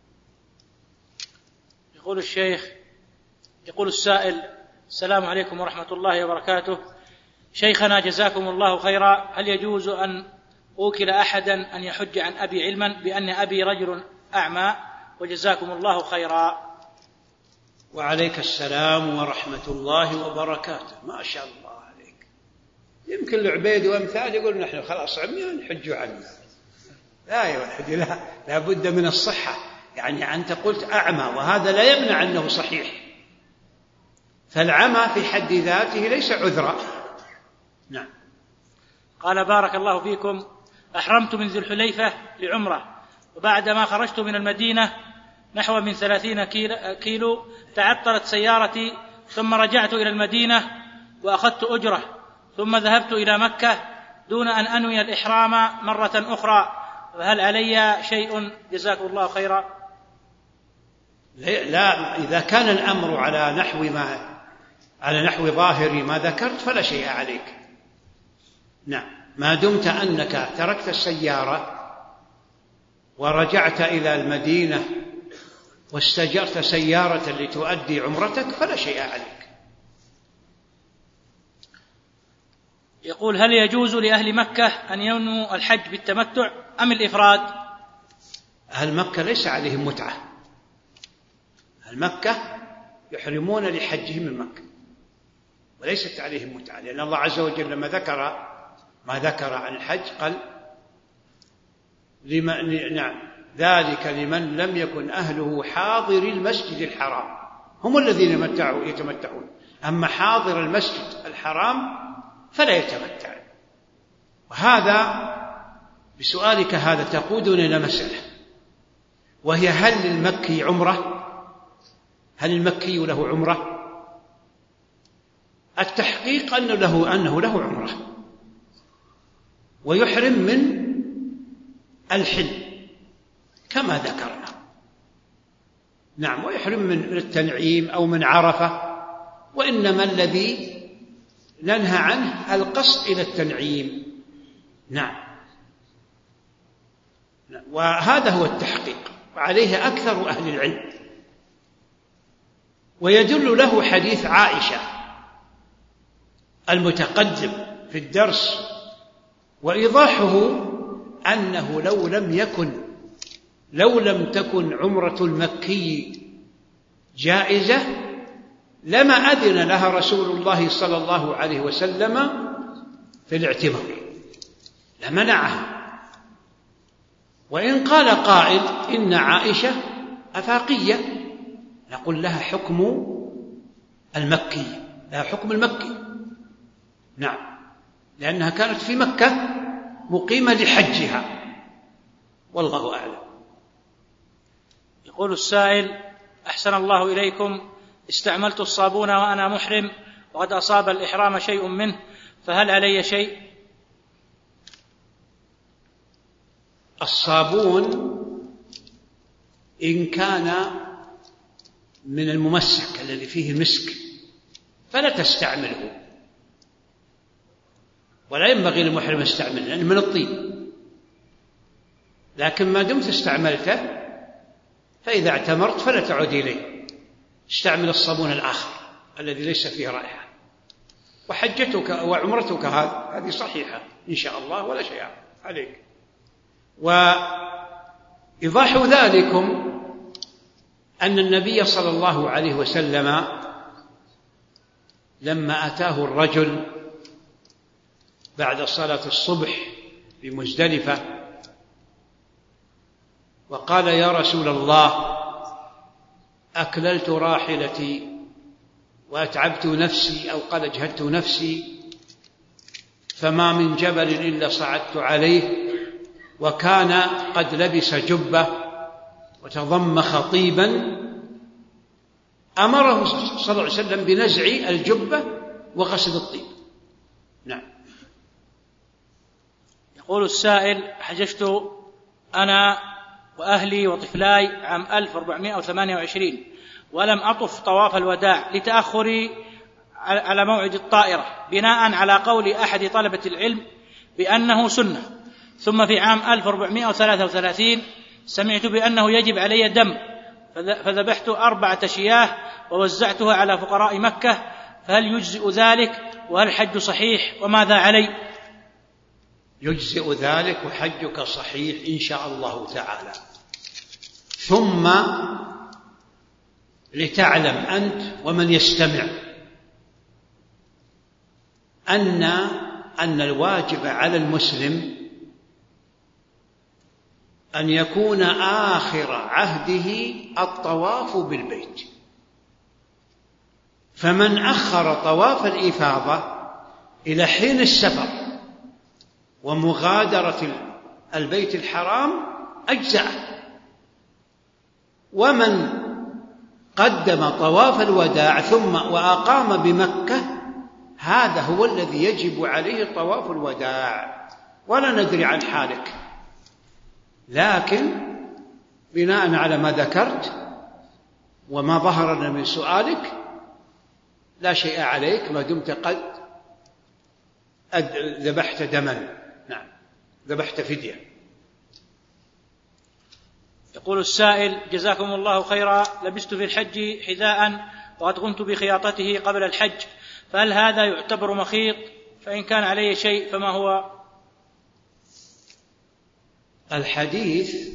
يقول الشيخ يقول السائل: السلام عليكم ورحمة الله وبركاته، شيخنا جزاكم الله خيرا، هل يجوز أن أوكل أحدا أن يحج عن أبي علما بأن أبي رجل أعمى وجزاكم الله خيرا؟ وعليك السلام ورحمة الله وبركاته. ما شاء الله عليك. يمكن العبيد وامثال يقول نحن خلاص عميان نحج عنه. لا يا ولدي، لا لا بد من الصحة. يعني أنت قلت أعمى وهذا لا يمنع أنه صحيح، فالعمى في حد ذاته ليس عذرا. نعم. قال: بارك الله فيكم، أحرمت من ذي الحليفة لعمرة، وبعدما خرجت من المدينة نحو من ثلاثين كيلو تعطلت سيارتي، ثم رجعت إلى المدينة وأخذت أجرة، ثم ذهبت إلى مكة دون أن أنوي الإحرام مرة أخرى، فهل علي شيء؟ جزاكم الله خيرا. لا، إذا كان الأمر على نحو ما على نحو ظاهر ما ذكرت فلا شيء عليك. نعم، ما دمت أنك تركت السيارة ورجعت إلى المدينة واستجرت سيارة لتؤدي عمرتك فلا شيء عليك. يقول: هل يجوز لأهل مكة أن ينووا الحج بالتمتع أم الإفراد؟ أهل مكة ليس عليهم متعة. أهل مكة يحرمون لحجهم من مكة وليست عليهم متعة، لأن الله عز وجل لما ذكر ما ذكر عن الحج قال لمن نعم ذلك لمن لم يكن أهله حاضر المسجد الحرام، هم الذين يتمتعون يتمتعون أما حاضر المسجد الحرام فلا يتمتع. وهذا بسؤالك هذا تقودنا إلى مسألة، وهي هل للمكي عمرة؟ هل المكي له عمرة؟ التحقيق أنه له, أنه له عمرة، ويحرم من الحل كما ذكرنا. نعم، ويحرم من التنعيم أو من عرفة، وإنما الذي ننهى عنه القصد إلى التنعيم. نعم، وهذا هو التحقيق، وعليه أكثر أهل العلم. ويدل له حديث عائشة المتقدم في الدرس، وإيضاحه أنه لو لم يكن لو لم تكن عمرة المكي جائزة لما أذن لها رسول الله صلى الله عليه وسلم في الاعتمار، لمنعها. وإن قال قائل إن عائشة أفاقية، نقول لها حكم المكي، لها حكم المكي. نعم، لأنها كانت في مكة مقيمة لحجها، والله أعلم. يقول السائل: أحسن الله إليكم، استعملت الصابون وأنا محرم وقد أصاب الإحرام شيء منه، فهل علي شيء؟ الصابون إن كان من الممسك الذي فيه مسك فلا تستعمله، ولا ينبغي للمحرم يستعمله لأنه من الطيب. لكن ما دمت استعملته فإذا اعتمرت فلا تعود إليه، استعمل الصابون الآخر الذي ليس فيه رائحة، وحجتك وعمرتك هذه صحيحة إن شاء الله ولا شيء عليك. وإيضاح ذلكم أن النبي صلى الله عليه وسلم لما أتاه الرجل بعد صلاة الصبح بمزدلفة وقال: يا رسول الله، أكللت راحلتي وأتعبت نفسي، أو قال أجهدت نفسي، فما من جبل إلا صعدت عليه، وكان قد لبس جبة وتضمخ طيبا، أمره صلى الله عليه وسلم بنزع الجبة وغسل الطيب. نعم. يقول السائل: حججت أنا وأهلي وطفلاي عام ألف وأربعمائة وثمانية وعشرين ولم أطف طواف الوداع لتأخري على موعد الطائرة بناء على قول أحد طلبة العلم بأنه سنة، ثم في عام ألف وأربعمائة وثلاثة وثلاثين سمعت بأنه يجب علي دم، فذبحت أربعة شياه ووزعتها على فقراء مكة، فهل يجزئ ذلك؟ وهل الحج صحيح؟ وماذا علي؟ يجزئ ذلك وحجك صحيح إن شاء الله تعالى. ثم لتعلم أنت ومن يستمع أن أن الواجب على المسلم أن يكون آخر عهده الطواف بالبيت، فمن أخر طواف الإفاضة إلى حين السفر ومغادرة البيت الحرام أجزأه، ومن قدم طواف الوداع ثم وأقام بمكة هذا هو الذي يجب عليه طواف الوداع. ولا ندري عن حالك، لكن بناء على ما ذكرت وما ظهر لنا من سؤالك لا شيء عليك ما دمت قد ذبحت دما. نعم، ذبحت فدية. يقول السائل: جزاكم الله خيرا، لبست في الحج حذاء وقد قمت بخياطته قبل الحج، فهل هذا يعتبر مخيط؟ فإن كان عليه شيء فما هو؟ الحديث: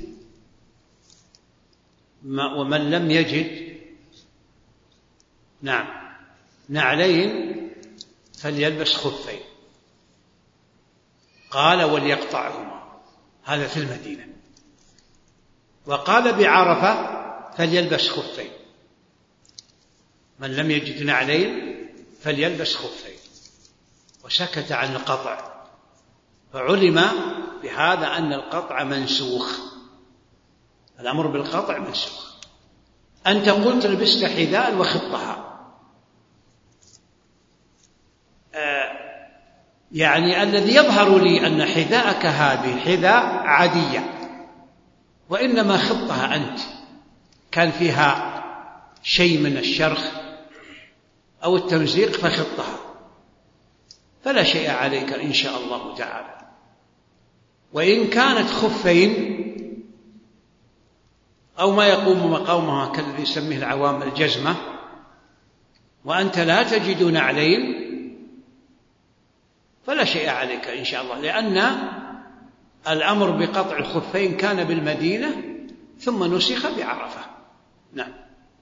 ومن لم يجد نعم نعلين فليلبس خفين، قال: وليقطعهما، هذا في المدينة. وقال بعرفة: فليلبس خفين، من لم يجد نعلين فليلبس خفين، وسكت عن القطع، فعلم بهذا أن القطع منسوخ، الأمر بالقطع منسوخ. أنت قلت لبست حذاء وخطها، آه يعني الذي يظهر لي أن حذاءك هذه حذاء عادية، وإنما خطها أنت كان فيها شيء من الشرخ أو التمزيق فخطها، فلا شيء عليك إن شاء الله تعالى. وإن كانت خفين أو ما يقوم مقامها كالذي يسميه العوام الجزمة، وأنت لا تجد نعلين، فلا شيء عليك إن شاء الله، لأن الأمر بقطع الخفين كان بالمدينة ثم نسخ بعرفة. نعم.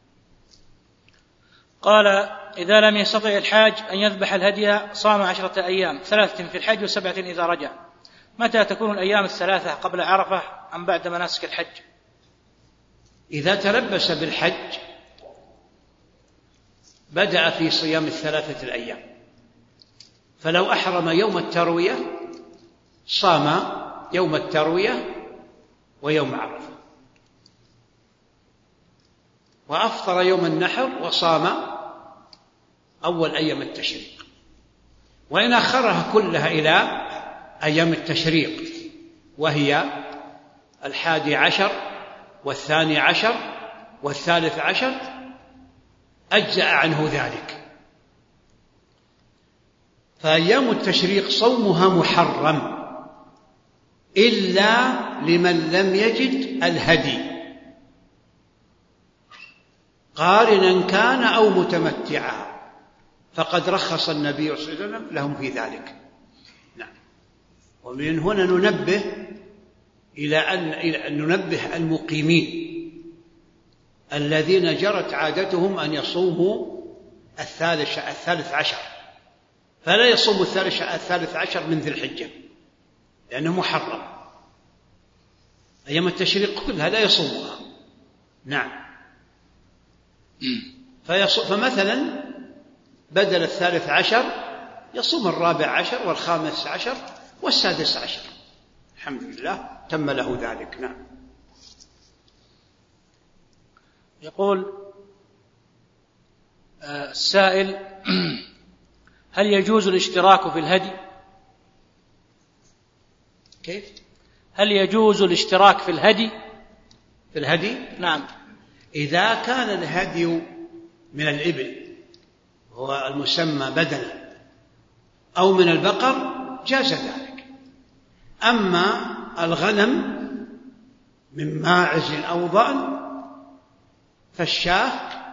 قال: إذا لم يستطع الحاج أن يذبح الهدي صام عشرة أيام، ثلاثة في الحج وسبعة إذا رجع، متى تكون الأيام الثلاثة؟ قبل عرفة أم بعد مناسك الحج؟ إذا تلبس بالحج بدأ في صيام الثلاثة الأيام، فلو أحرم يوم التروية صام يوم التروية ويوم عرفة، وأفطر يوم النحر وصام أول أيام التشريق. وإن أخرها كلها إلى أيام التشريق وهي الحادي عشر والثاني عشر والثالث عشر أجزأ عنه ذلك. فأيام التشريق صومها محرم إلا لمن لم يجد الهدي، قارنا كان أو متمتعا، فقد رخص النبي صلى الله عليه وسلم لهم في ذلك. نعم. ومن هنا ننبه إلى أن, إلى أن ننبه المقيمين الذين جرت عادتهم أن يصوموا الثالث, الثالث عشر، فلا يصوموا الثالث عشر من ذي الحجة لأنه محرم. أيام التشريق كلها لا يصومها. نعم. فمثلا بدل الثالث عشر يصوم الرابع عشر والخامس عشر والسادس عشر، الحمد لله تم له ذلك. نعم. يقول السائل: هل يجوز الاشتراك في الهدي؟ كيف؟ هل يجوز الاشتراك في الهدي؟ في الهدي؟ نعم. إذا كان الهدي من الإبل هو المسمى بدنا أو من البقر جاز ذلك. أما الغنم من ماعز أو ضأن فالشاة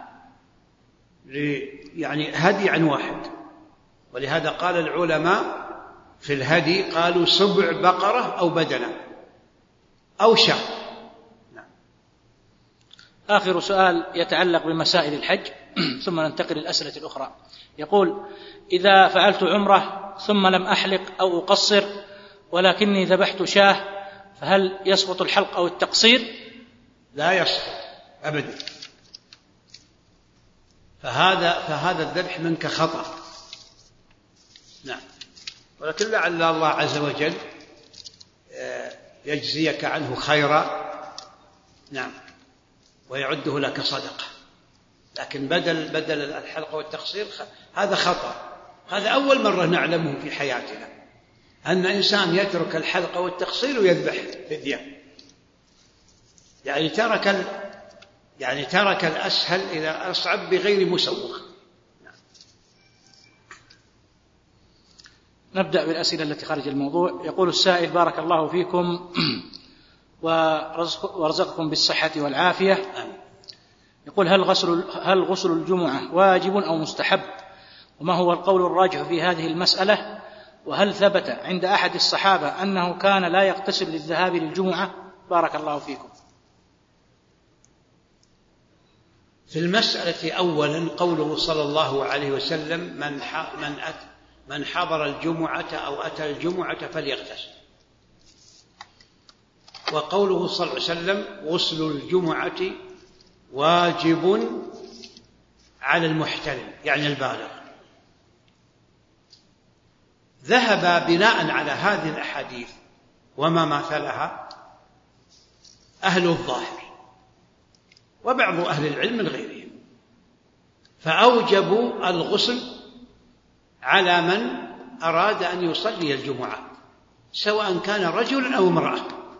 يعني هدي عن واحد، ولهذا قال العلماء في الهدي قالوا سبع بقرة أو بدنة أو شاة. نعم. آخر سؤال يتعلق بمسائل الحج ثم ننتقل للأسئلة الأخرى. يقول: إذا فعلت عمرة ثم لم أحلق أو أقصر ولكني ذبحت شاة فهل يسقط الحلق أو التقصير؟ لا يسقط أبدا. فهذا فهذا الذبح منك خطأ. نعم. ولكن لعل الله عز وجل يجزيك عنه خيرا. نعم. ويعده لك صدقة. لكن بدل بدل الحلق والتقصير هذا خطأ. هذا أول مرة نعلمه في حياتنا، أن إنسان يترك الحلق والتقصير ويذبح فدية، يعني ترك ال... يعني ترك الأسهل إلى أصعب بغير مسوغ. نعم. نبدأ بالأسئلة التي خارج الموضوع. يقول السائل: بارك الله فيكم ورزقكم بالصحة والعافية. يقول: هل غسل هل غسل الجمعة واجب أو مستحب؟ وما هو القول الراجح في هذه المسألة؟ وهل ثبت عند أحد الصحابة أنه كان لا يغتسل للذهاب للجمعة؟ بارك الله فيكم. في المسألة أولا قوله صلى الله عليه وسلم: من من من حضر الجمعة أو أتى الجمعة فليغتسل. وقوله صلى الله عليه وسلم: غسل الجمعة واجب على المحتلم، يعني البالغ. ذهب بناء على هذه الأحاديث وما مثلها أهل الظاهر وبعض أهل العلم من غيرهم، فأوجبوا الغسل على من أراد أن يصلي الجمعة سواء كان رجل أو امرأة.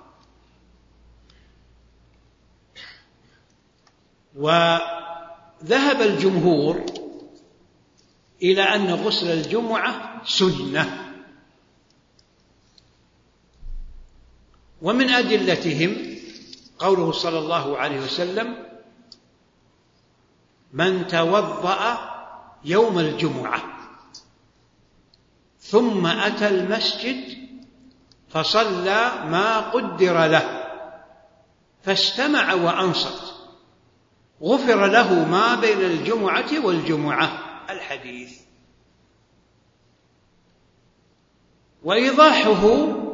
وذهب الجمهور إلى أن غسل الجمعة سنة، ومن أدلتهم قوله صلى الله عليه وسلم: من توضأ يوم الجمعة ثم أتى المسجد فصلى ما قدر له فاستمع وأنصت غفر له ما بين الجمعة والجمعة. الحديث. وإيضاحه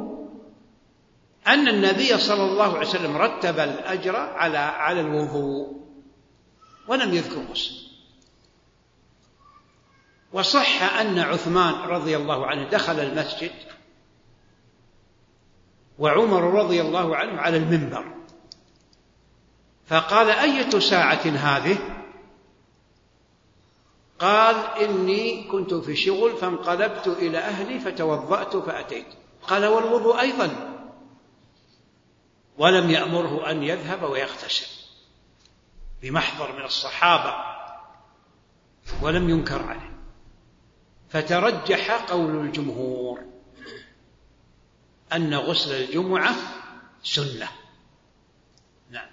أن النبي صلى الله عليه وسلم رتب الأجر على على الوضوء ولم يذكر غسل. وصح أن عثمان رضي الله عنه دخل المسجد وعمر رضي الله عنه على المنبر، فقال: أية ساعة هذه؟ قال: إني كنت في شغل فانقلبت إلى أهلي فتوضأت فأتيت. قال: والوضوء أيضا. ولم يأمره أن يذهب ويغتسل بمحضر من الصحابة ولم ينكر عليه. فترجح قول الجمهور أن غسل الجمعة سنة. نعم.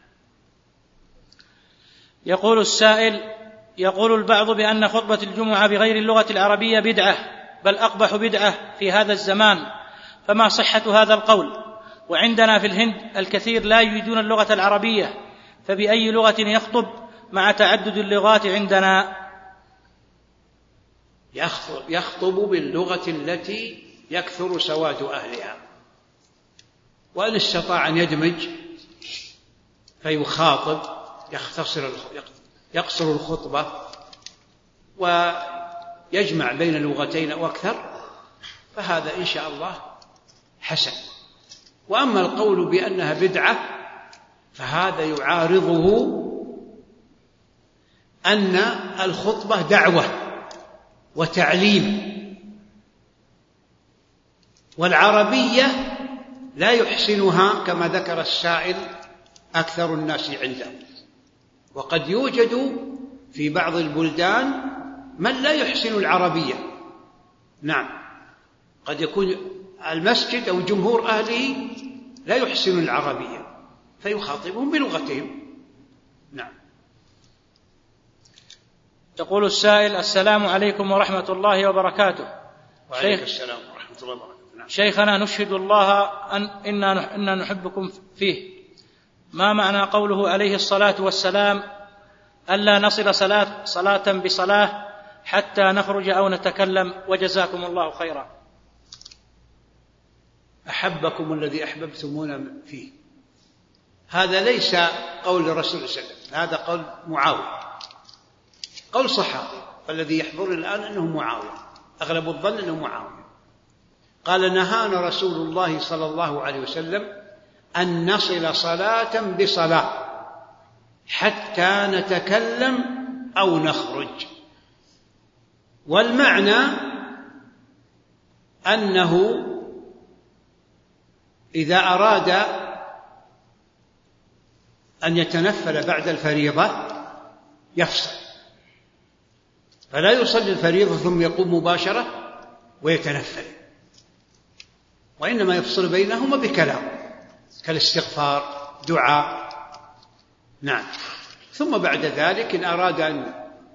يقول السائل: يقول البعض بأن خطبة الجمعة بغير اللغة العربية بدعة، بل أقبح بدعة في هذا الزمان، فما صحة هذا القول؟ وعندنا في الهند الكثير لا يجيدون اللغة العربية، فبأي لغة يخطب مع تعدد اللغات عندنا؟ يخطب باللغة التي يكثر سواد أهلها، وإن استطاع أن يدمج فيخاطب يختصر يقصر الخطبة ويجمع بين اللغتين أو أكثر، فهذا إن شاء الله حسن. وأما القول بأنها بدعة فهذا يعارضه أن الخطبة دعوة وتعليم، والعربية لا يحسنها كما ذكر السائل أكثر الناس عنده، وقد يوجد في بعض البلدان من لا يحسن العربية. نعم، قد يكون المسجد أو جمهور أهله لا يحسن العربية فيخاطبهم بلغتهم. نعم. يقول السائل: السلام عليكم ورحمة الله وبركاته. وعليكم السلام ورحمة الله وبركاته. نعم. شيخنا، نشهد الله أن إنا إنا نحبكم فيه، ما معنى قوله عليه الصلاة والسلام: ألا نصل صلاة, صلاة بصلاة حتى نخرج أو نتكلم، وجزاكم الله خيرا؟ أحبكم الذي أحببتمونا فيه، هذا ليس قول الرسول صلى الله عليه وسلم، هذا قول معاوية، قول صحابي، الذي يحضر الآن أنه معاوية، أغلب الظن أنه معاوية. قال: نهانا رسول الله صلى الله عليه وسلم أن نصل صلاة بصلاة حتى نتكلم أو نخرج. والمعنى أنه إذا أراد أن يتنفل بعد الفريضة يفصل، فلا يصلي الفريضة ثم يقوم مباشرة ويتنفل، وإنما يفصل بينهما بكلام كالاستغفار، دعاء. نعم. ثم بعد ذلك إن أراد أن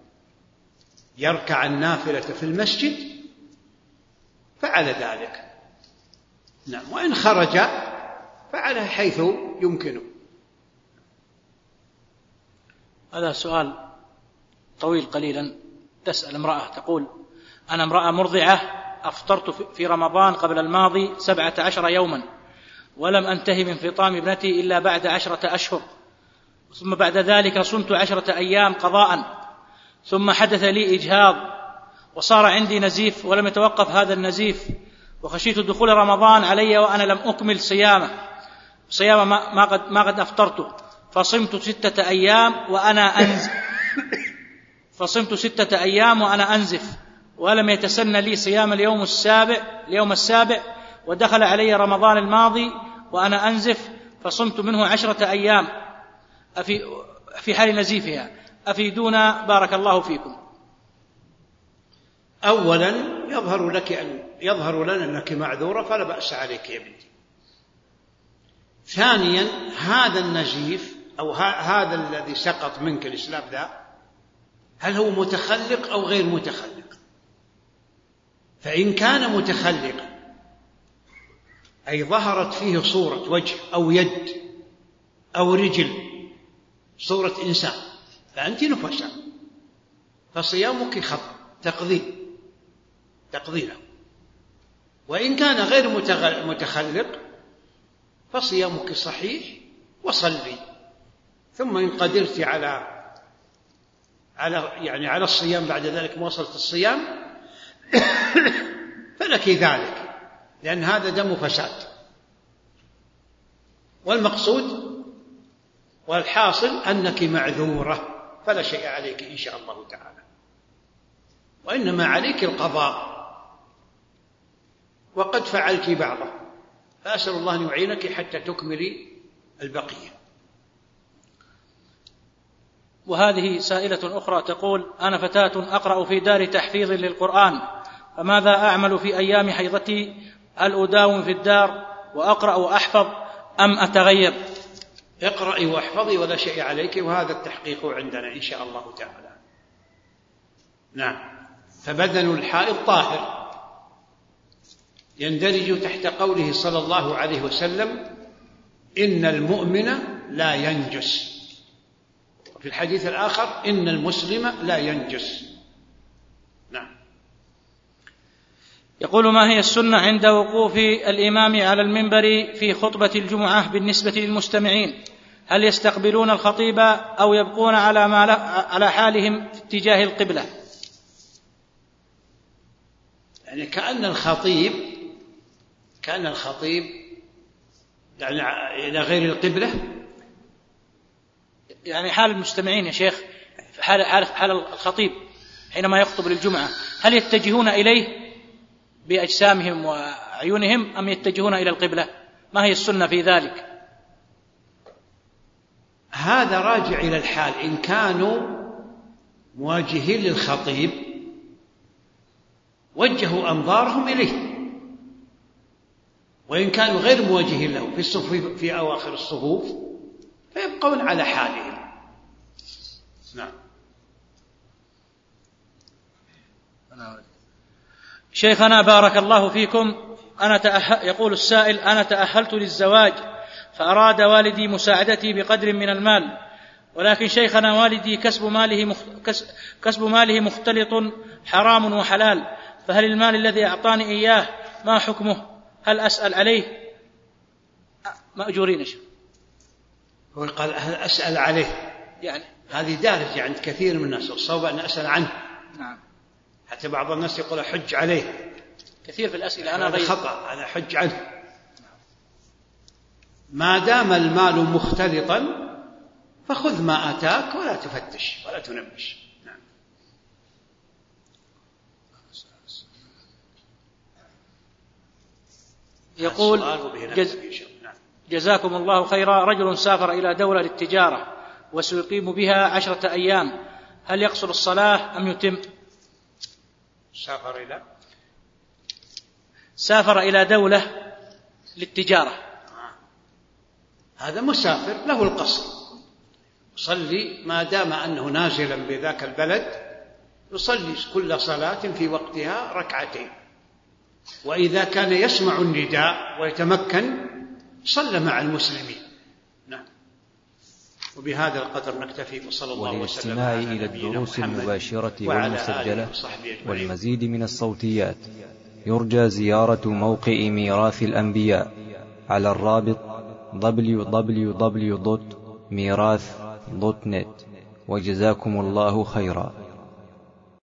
يركع النافلة في المسجد فعل ذلك. نعم. وإن خرج فعله حيث يمكنه. هذا سؤال طويل قليلا. تسأل امرأة تقول: أنا امرأة مرضعة، أفطرت في رمضان قبل الماضي سبعة عشر يوما، ولم أنتهي من فطام ابنتي إلا بعد عشرة أشهر، ثم بعد ذلك صمت عشرة أيام قضاء، ثم حدث لي إجهاض وصار عندي نزيف ولم يتوقف هذا النزيف، وخشيت دخول رمضان علي وأنا لم أكمل صيامه صيام ما قد, ما قد أفطرته، فصمت ستة أيام وأنا أنزف فصمت ستة أيام وأنا أنزف ولم يتسنى لي صيام اليوم السابع اليوم السابع ودخل علي رمضان الماضي وأنا أنزف فصمت منه عشرة أيام أفي في حال نزيفها، أفيدونا بارك الله فيكم. أولا يظهر لك أن يظهر لنا أنك معذورة فلا بأس عليك يا بنتي. ثانيا هذا النزيف أو هذا الذي سقط منك الإسلام ذا هل هو متخلق أو غير متخلق؟ فإن كان متخلقا أي ظهرت فيه صورة وجه أو يد أو رجل، صورة إنسان، فأنت نفساء، فصيامك خطأ تقضي تقضينا. وإن كان غير متخلق فصيامك صحيح وصلي، ثم إن قدرت على على يعني على الصيام بعد ذلك مواصلة الصيام فلك ذلك، لأن هذا دم فساد. والمقصود والحاصل أنك معذورة فلا شيء عليك إن شاء الله تعالى، وإنما عليك القضاء، وقد فعلت بعضه، فأسأل الله أن يعينك حتى تكملي البقية. وهذه سائلة أخرى تقول: أنا فتاة أقرأ في دار تحفيظ للقرآن، فماذا أعمل في أيام حيضتي؟ هل أداوم في الدار وأقرأ وأحفظ أم أتغير؟ اقرأي واحفظي ولا شيء عليك، وهذا التحقيق عندنا إن شاء الله تعالى. نعم. فبدن الحائض طاهر، يندرج تحت قوله صلى الله عليه وسلم: إن المؤمن لا ينجس وفي الحديث الآخر إن المسلم لا ينجس. نعم. يقول: ما هي السنة عند وقوف الإمام على المنبر في خطبة الجمعة بالنسبة للمستمعين؟ هل يستقبلون الخطيب أو يبقون على, ما على حالهم في اتجاه القبلة؟ يعني كأن الخطيب كأن الخطيب يعني إلى غير القبلة، يعني حال المستمعين يا شيخ، حال, حال, حال الخطيب حينما يخطب للجمعة، هل يتجهون إليه بأجسامهم وعيونهم أم يتجهون إلى القبلة؟ ما هي السنة في ذلك؟ هذا راجع إلى الحال. إن كانوا مواجهين للخطيب وجهوا أنظارهم إليه، وإن كانوا غير مواجهين له في الصفوف في أواخر الصفوف فيبقون على حالهم. نعم. شيخنا بارك الله فيكم، أنا تأهل يقول السائل: أنا تأهلت للزواج فأراد والدي مساعدتي بقدر من المال، ولكن شيخنا والدي كسب ماله, مخ... كسب ماله مختلط حرام وحلال، فهل المال الذي أعطاني إياه ما حكمه؟ هل أسأل عليه؟ مأجورين يا شيخ. هو قال هل أسأل عليه؟ يعني هذه دارجة عند كثير من الناس، والصواب أن أسأل عنه. نعم. حتى بعض الناس يقول حج عليه، كثير في الأسئلة أنا هذا غير خطأ، هذا حج عنه. ما دام المال مختلطا فخذ ما أتاك ولا تفتش ولا تنبش. نعم. يقول: جز... جزاكم الله خيرا، رجل سافر إلى دولة للتجارة وسيقيم بها عشرة أيام، هل يقصر الصلاة أم يتم؟ سافر إلى سافر إلى دولة للتجارة. آه. هذا مسافر له القصر، يصلي ما دام أنه نازلا بذاك البلد، يصلي كل صلاة في وقتها ركعتين، وإذا كان يسمع النداء ويتمكن صلى مع المسلمين. نعم. وبهذا القدر نكتفي، وصلى الله وسلم والاستماع إلى الدروس المباشرة والمسجلة والمزيد من الصوتيات يرجى زيارة موقع ميراث الأنبياء على الرابط دبليو دبليو دبليو دوت ميراث دوت نت. وجزاكم الله خيرا.